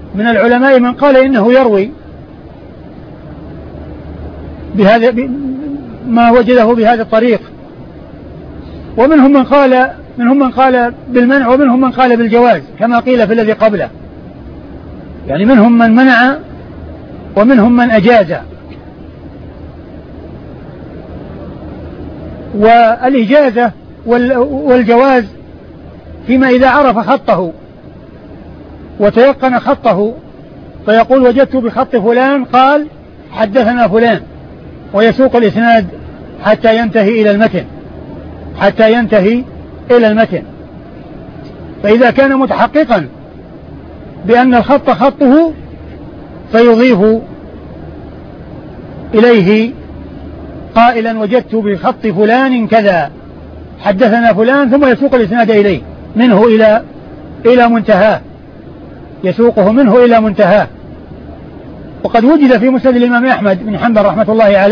من العلماء من قال إنه يروي بهذا ما وجده بهذا الطريق، ومنهم من قال بالمنع، ومنهم من قال بالجواز كما قيل في الذي قبله، يعني منهم من منع ومنهم من أجاز. والإجازة والجواز فيما إذا عرف خطه وتيقن خطه، فيقول وجدت بخط فلان قال حدثنا فلان، ويسوق الإسناد حتى ينتهي إلى المتن. فإذا كان متحققا بأن الخط خطه فيضيف إليه قائلا وجدت بخط فلان كذا حدثنا فلان، ثم يسوق الإسناد إليه منه إلى منتهاه، يسوقه منه إلى منتهاه. وقد وجد في مسند الإمام أحمد بن حنبل رحمة الله عليه